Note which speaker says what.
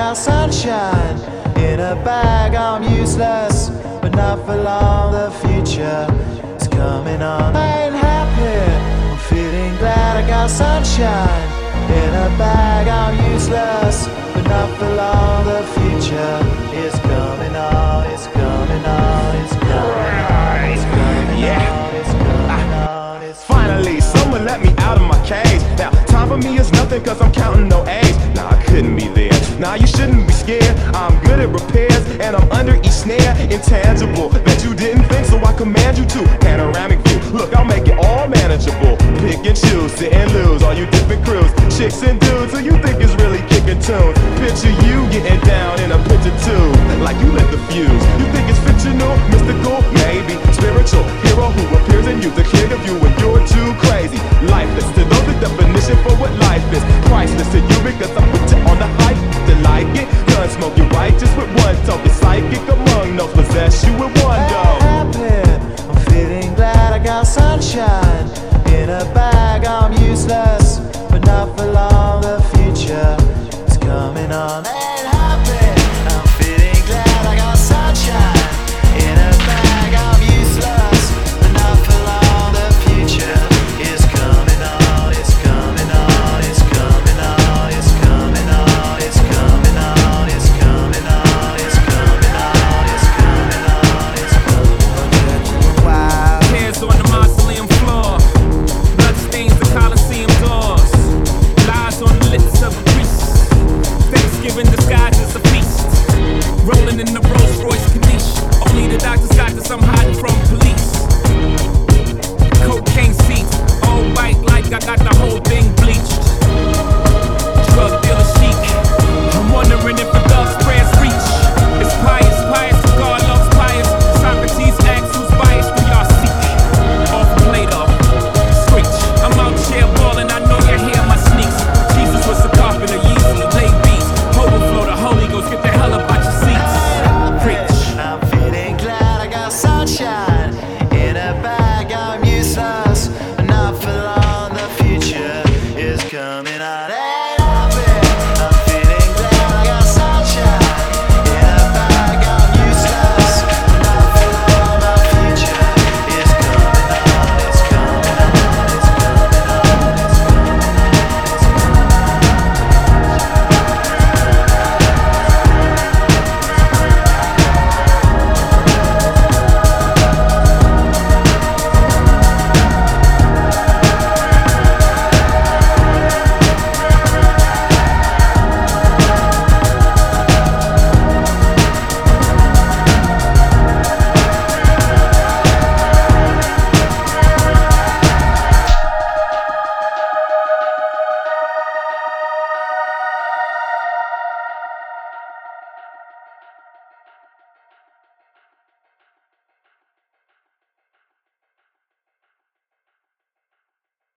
Speaker 1: got sunshine in a bag. I'm useless, but not for long. The future is coming on. I ain't happy, I'm feeling glad. I got sunshine in a bag. I'm useless, but not for long. The future is coming on. It's coming on. It's coming on. It's coming on. It's coming on. It's
Speaker 2: Finally, someone let me out of my cage. Now, time for me is nothing cause I'm counting no age. Nah, I couldn't be there. Nah, you shouldn't be scared. I'm good at repairs and I'm under each snare. Intangible, that you didn't think, so I command you to. Panoramic view, look, I'll make it all manageable. Pick and choose, sit and lose, all you different crews. Chicks and dudes who you think is really kicking tunes. Picture you getting down in a picture tube, like you lit the fuse. You think it's fictional, mystical, maybe spiritual hero who appears in you to clear the view when you're too crazy. Lifeless to those, the definition for what life is. Priceless to you because I put you on the hype to like it. Gun smoke, you're righteous with one token. Psychic among those possess you with